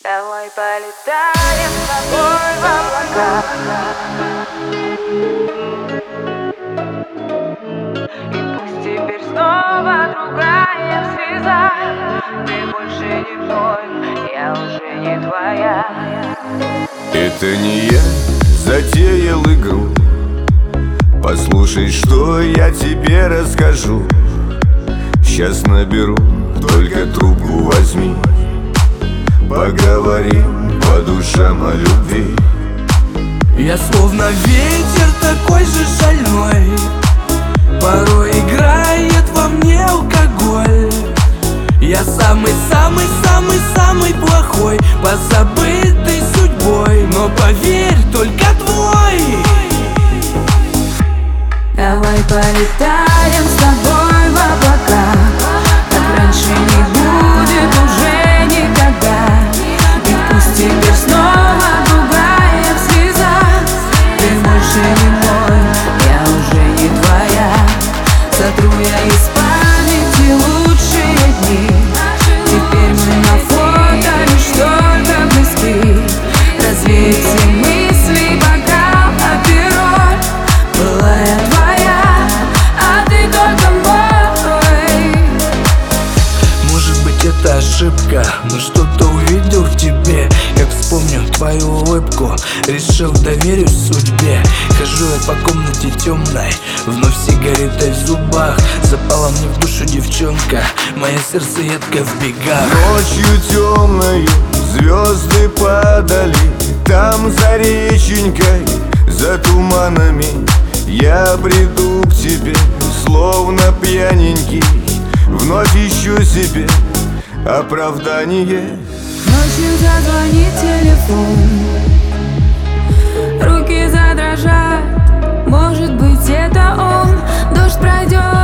Давай полетаем с тобой в облака, и пусть теперь снова другая слеза. Ты больше не мой, я уже не твоя. Это не я затеял игру. Послушай, что я тебе расскажу. Сейчас наберу, только трубку возьми. Поговорим по душам о любви. Я словно ветер такой же шальной, порой играет во мне алкоголь. Я самый-самый-самый-самый плохой, позабытой судьбой, но поверь, только твой. Давай полетаем с тобой в облака, как раньше не будет уже никогда. И пусть теперь снова другая слеза. Ты больше не мой, я уже не твоя. Сотру я из памяти лучшие дни. Теперь мы на фото лишь только близки. Развеять все мысли, бокал, а перо. Была я твоя, а ты только мой. Может быть, это ошибка, но что-то увидел в тебе. Как вспомню твою улыбку, решил доверюсь судьбе. Хожу я по комнате темной, вновь сигаретой в зубах. Запала мне в душу девчонка, мое сердце едко в бегах. Ночью темною звезды падали. Там за реченькой, за туманами я приду к тебе, словно пьяненький. Вновь ищу себе оправдание. Ночью зазвонит телефон, руки задрожат. Может быть, это он. Дождь пройдет.